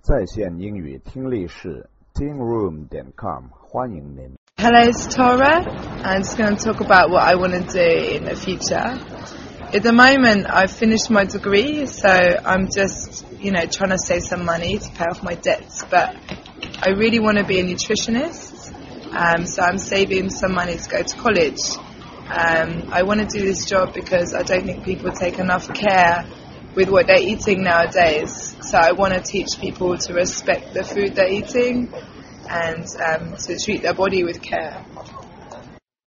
在线英语听力室 tingroom.com 欢迎您。 Hello, it's Tora. I'm just going to talk about what I want to do in the future. At the moment, I've finished my degree, so I'm just, trying to save some money to pay off my debts. But I really want to be a nutritionist, so I'm saving some money to go to college. I want to do this job because I don't think people take enough care with what they're eating nowadays. So I want to teach people to respect the food they're eating and to treat their body with care.